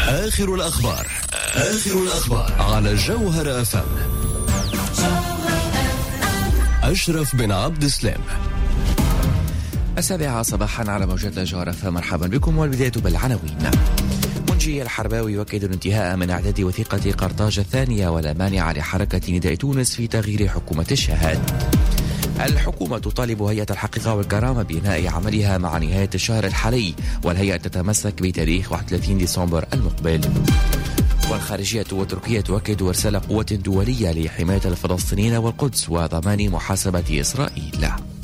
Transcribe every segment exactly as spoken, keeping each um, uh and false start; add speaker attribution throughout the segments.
Speaker 1: آخر الأخبار آخر الأخبار على جوهر أف أم. أشرف بن عبد السلام.
Speaker 2: السابعة صباحا على موجات جوهر أف أم. مرحبا بكم، والبداية بالعناوين. منجي الحرباوي يؤكد الانتهاء من إعداد وثيقة قرطاج الثانية ولا مانع لحركة نداء تونس في تغيير حكومة الشهاد. الحكومة تطالب هيئة الحقيقة والكرامة بإنهاء عملها مع نهاية الشهر الحالي، والهيئة تتمسك بتاريخ واحد وثلاثين ديسمبر المقبل. والخارجية وتركيا تؤكد إرسال قوة دولية لحماية الفلسطينيين والقدس وضمان محاسبة إسرائيل.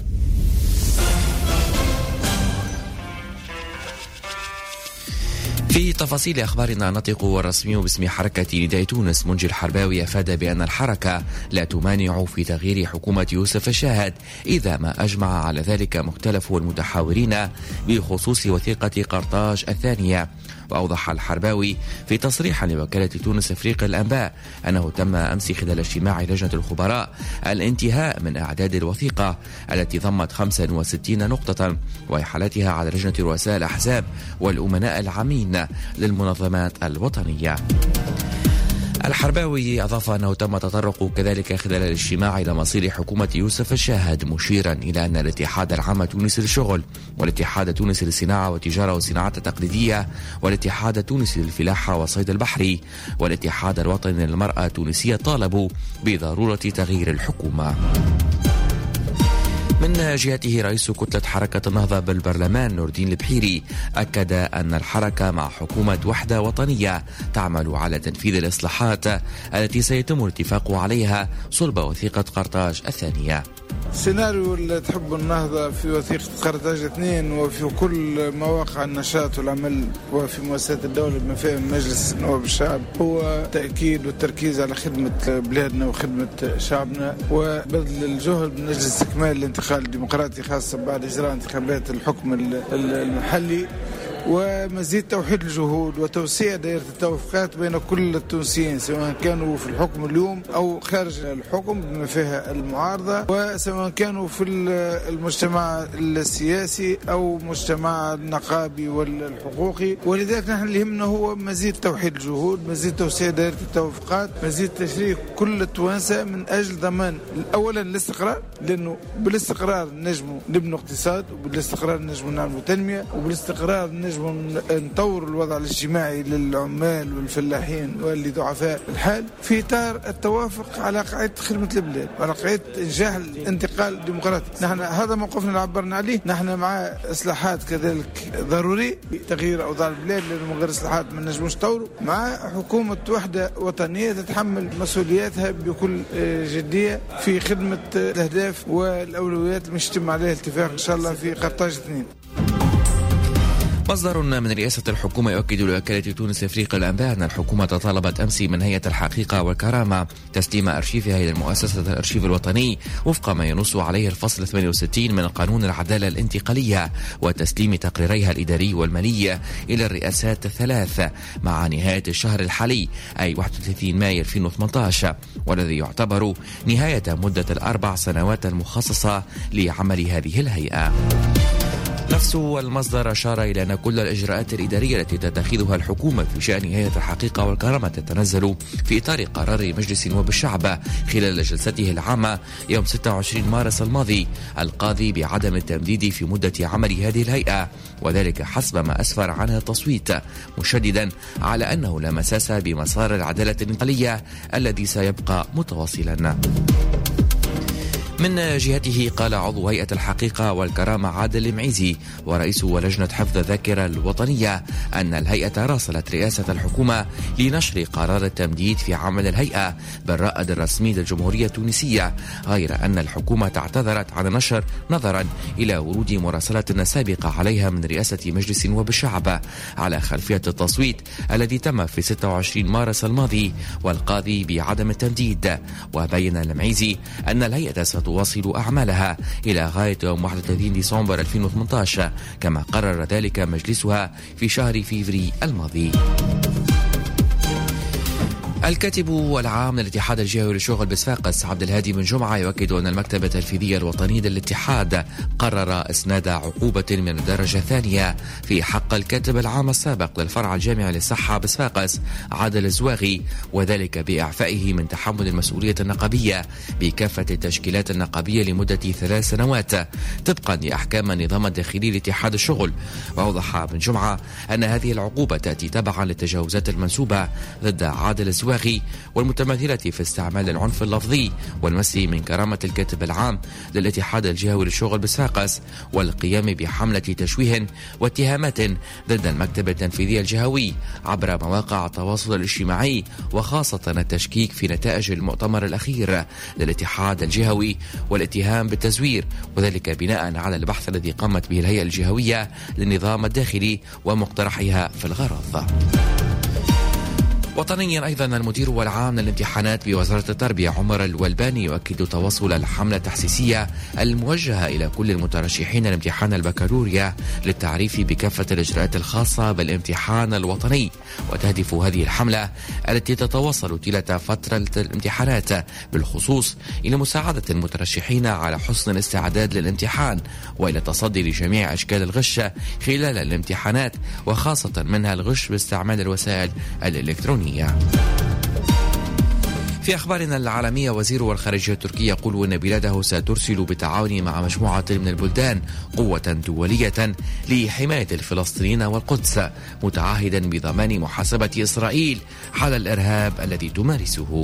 Speaker 2: في تفاصيل أخبارنا، نطق والرسمي باسم حركة نداء تونس منجي الحرباوي أفاد بأن الحركة لا تمانع في تغيير حكومة يوسف الشاهد إذا ما أجمع على ذلك مختلف المتحاورين بخصوص وثيقة قرطاج الثانية. وأوضح الحرباوي في تصريح لوكالة تونس أفريق الأنباء أنه تم أمس خلال اجتماع لجنة الخبراء الانتهاء من إعداد الوثيقة التي ضمت خمسة وستين نقطة وإحالتها على لجنة رؤساء الأحزاب والأمناء العامين للمنظمات الوطنية. الحرباوي أضاف أنه تم تطرق كذلك خلال الاجتماع إلى مصير حكومة يوسف الشاهد، مشيرا إلى أن الاتحاد العام التونسي للشغل والاتحاد التونسي للصناعة والتجارة والصناعات التقليدية والاتحاد التونسي للفلاحة والصيد البحري والاتحاد الوطني للمرأة التونسية طالبوا بضرورة تغيير الحكومة. من جهته رئيس كتلة حركة النهضة بالبرلمان نور الدين البحيري أكد أن الحركة مع حكومة وحدة وطنية تعمل على تنفيذ الإصلاحات التي سيتم الاتفاق عليها صلب وثيقة قرطاج الثانية.
Speaker 3: السيناريو اللي تحب النهضة في وثيقة قرطاج اثنين وفي كل مواقع النشاط والعمل وفي مؤسسات الدولة بما فيها مجلس نواب الشعب هو تأكيد والتركيز على خدمة بلادنا وخدمة شعبنا وبذل الجهد من أجل استكمال الانتقال الديمقراطي، خاصة بعد إجراء انتخابات الحكم المحلي، ومزيد توحيد الجهود وتوسيع دائرة التوافقات بين كل التونسيين سواء كانوا في الحكم اليوم أو خارج الحكم بما فيها المعارضة، وسواء كانوا في المجتمع السياسي أو مجتمع النقابي والحقوقي. ولذلك نحن اللي يهمنا هو مزيد توحيد الجهود، مزيد توسيع دائرة التوافقات، مزيد تشريك كل التوانسة من أجل ضمان أولا الاستقرار، لأنه بالاستقرار نجموا نبنوا اقتصاد، وبالاستقرار نجموا نعملوا تنمية، وبالاستقرار نجموا نطور الوضع الاجتماعي للعمال والفلاحين واللي ضعفاء الحال في إطار التوافق على قاعدة خدمة البلاد وعلى قاعدة إنجاح الانتقال الديمقراطي. نحن هذا موقفنا اللي عبرنا عليه. نحن مع إصلاحات كذلك ضروري بتغيير أوضاع البلاد، لأنه من غير إصلاحات ما نجموش نطوروا، مع حكومة وحدة وطنية تتحمل مسؤولياتها بكل جدية في خدمة الأهداف والأولويات اللي يتم عليها الاتفاق إن شاء الله في قرطاج اثنين.
Speaker 2: مصدر من رئاسة الحكومة يؤكد لوكالة تونس أفريق الأنباء أن الحكومة طالبت أمس من هيئة الحقيقة والكرامة تسليم أرشيفها إلى مؤسسة الأرشيف الوطني وفق ما ينص عليه الفصل ثمانية وستين من قانون العدالة الانتقالية، وتسليم تقريريها الإداري والمالي إلى الرئاسات الثلاث مع نهاية الشهر الحالي أي واحد وثلاثين مايو ألفين وثمانية عشر، والذي يعتبر نهاية مدة الأربع سنوات المخصصة لعمل هذه الهيئة. نفس المصدر أشار إلى أن كل الإجراءات الإدارية التي تتخذها الحكومة في شأن هيئة الحقيقة والكرامة تتنزل في إطار قرار مجلس نواب الشعب خلال جلسته العامة يوم ستة وعشرين مارس الماضي القاضي بعدم التمديد في مدة عمل هذه الهيئة، وذلك حسب ما أسفر عنها التصويت، مشددا على أنه لا مساس بمسار العدالة الانتقالية الذي سيبقى متواصلا. من جهته قال عضو هيئة الحقيقة والكرامة عادل المعيزي ورئيس لجنة حفظ الذاكرة الوطنية أن الهيئة راسلت رئاسة الحكومة لنشر قرار التمديد في عمل الهيئة بالرائد الرسمي للجمهورية التونسية، غير أن الحكومة اعتذرت عن النشر نظرا إلى ورود مراسلة سابقة عليها من رئاسة مجلس نواب الشعب على خلفية التصويت الذي تم في ستة وعشرين مارس الماضي والقاضي بعدم التمديد. وبين المعيزي أن الهيئة تواصل أعمالها إلى غاية يوم واحد وثلاثين ديسمبر ألفين وثمانية عشر كما قرر ذلك مجلسها في شهر فيفري الماضي. الكاتب العام للاتحاد الجهوي للشغل بصفاقس عبد الهادي بن جمعة يؤكد أن المكتب التنفيذي الوطني للاتحاد قرر إسناد عقوبة من الدرجة الثانية في حق الكاتب العام السابق للفرع الجامعي للصحة بصفاقس عادل الزواغي، وذلك بإعفائه من تحمل المسؤولية النقابية بكافة التشكيلات النقابية لمدة ثلاث سنوات طبقا لأحكام النظام الداخلي لاتحاد الشغل. وأوضح بن جمعة أن هذه العقوبة تأتي تبعا للتجاوزات المنسوبة ضد عادل الزواغي والمتمثلة في استعمال العنف اللفظي والمس من كرامة الكاتب العام للاتحاد الجهوي للشغل بصفاقس والقيام بحملة تشويه واتهامات ضد المكتب التنفيذي الجهوي عبر مواقع التواصل الاجتماعي، وخاصة التشكيك في نتائج المؤتمر الأخير للاتحاد الجهوي والاتهام بالتزوير، وذلك بناء على البحث الذي قامت به الهيئة الجهوية للنظام الداخلي ومقترحها في الغرض. وطنيا أيضا المدير والعام للامتحانات بوزارة التربية عمر الولباني يؤكد تواصل الحملة التحسيسية الموجهة إلى كل المترشحين لامتحان البكالوريا للتعريف بكافة الإجراءات الخاصة بالامتحان الوطني. وتهدف هذه الحملة التي تتواصل طيلة فترة الامتحانات بالخصوص إلى مساعدة المترشحين على حسن الاستعداد للامتحان وإلى التصدي لجميع أشكال الغش خلال الامتحانات، وخاصة منها الغش باستعمال الوسائل الإلكترونية. في أخبارنا العالمية، وزير الخارجية التركي يقول أن بلاده سترسل بالتعاون مع مجموعة من البلدان قوة دولية لحماية الفلسطينيين والقدس، متعهدا بضمان محاسبة إسرائيل على الإرهاب الذي تمارسه.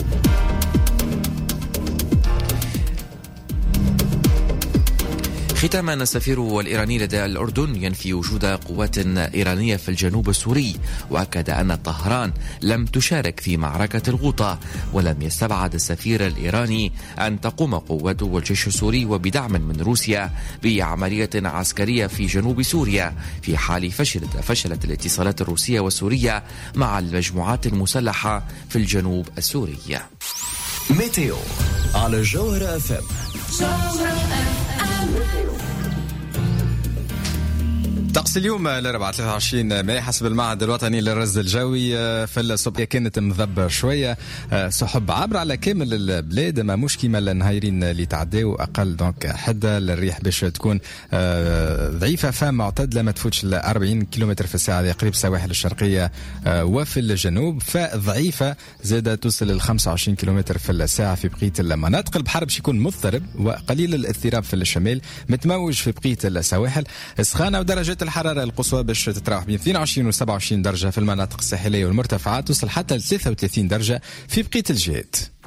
Speaker 2: ختاما، السفير الإيراني لدى الأردن ينفي وجود قوات إيرانية في الجنوب السوري، وأكد أن طهران لم تشارك في معركة الغوطة، ولم يستبعد السفير الإيراني أن تقوم قوات والجيش السوري وبدعم من روسيا بعملية عسكرية في جنوب سوريا في حال فشلت فشلت الاتصالات الروسية والسورية مع المجموعات المسلحة في الجنوب السوري.
Speaker 1: ميتيو على جوهر اف ام.
Speaker 4: طقس اليوم الأربعاء ثلاثة وعشرين ماي حسب المعهد الوطني للرصد الجوي في الصبح كانت مذبة شوية، سحب عبر على كامل البلاد، ما مش كيما النهايرين اللي تعداو أقل دونك حدة الريح باش تكون ضعيفة فمعتدلة ما تفوتش ل أربعين كيلومتر في الساعة قريب السواحل الشرقية وفي الجنوب، فضعيفة زادة توصل ل خمسة وعشرين كيلومتر في الساعة في بقية المناطق. البحر باش يكون مضطرب وقليل الاضطراب في الشمال، متموج في بقية السواحل. سخانة ودرجات الحرارة القصوى باش تتراوح بين اثنين وعشرين و سبعة وعشرين درجة في المناطق الساحلية والمرتفعات، توصل حتى ل ثلاثة وثلاثين درجة في بقية الجهات.